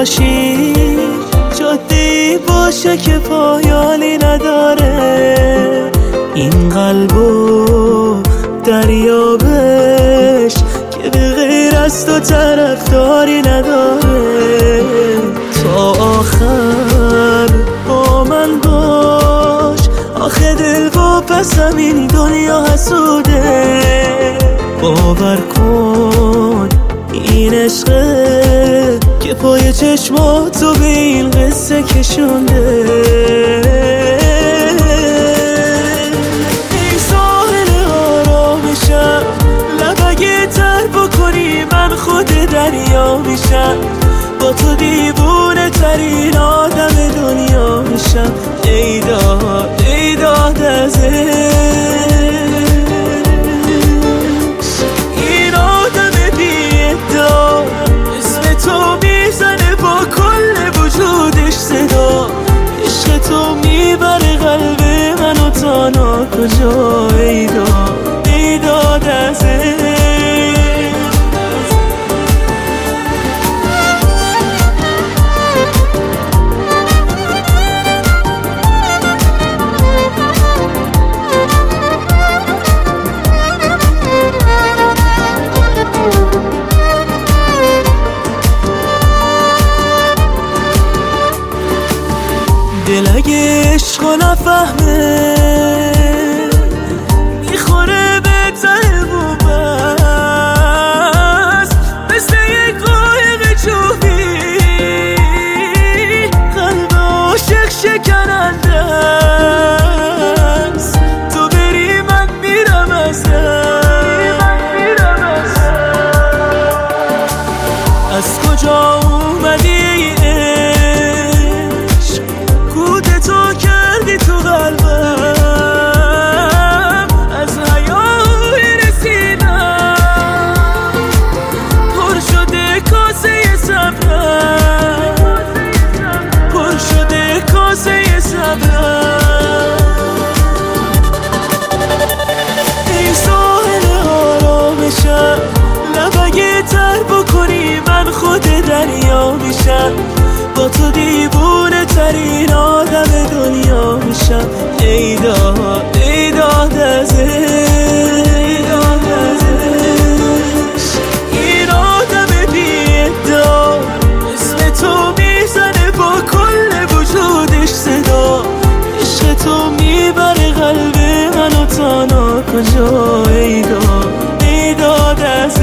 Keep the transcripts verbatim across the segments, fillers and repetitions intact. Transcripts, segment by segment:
باشی جاده‌ای باشه که پایانی نداره، این قلبو دریابش که به غیر از تو طرفداری نداره. تا آخر با من باش، آخه دل و پسم این دنیا حسوده. باور کن این عشقه که پای چشماتو به این قصه کشونده. این ساحل آرامشم، لب اگه تر بکنی من خود دریا میشم، با تو دیوونه ترین آدم دنیا میشم. ای داد ای داد از این آدم بی ادعا، اسم تو میزنه با کل وجودش صدا. عشق تو میبره قلب منو تا ناکجا. ای داد ای داد از دل اگه عشق و نفهمه میخوره به ته بوبست، مثل یک قایق جوبی قلب عاشق شکننده است. تو بری من میرم از از کجا اومدی تو کردی تو قلبم، از حیای رسیدم پر شده کاسه صبرم، پر شده کاسه صبرم. این ساحل آرامشم، لب اگه تر بکنی من خود دریا میشم، با تو دیوونه ترین آدم دنیا میشم. ای داد ای داد از این آدم بی ادعا، اسم تو میزنه با کل وجودش صدا. عشق تو میبره قلب منو تا ناکجا. ای داد ای داد از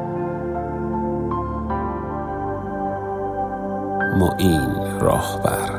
معین راهبر.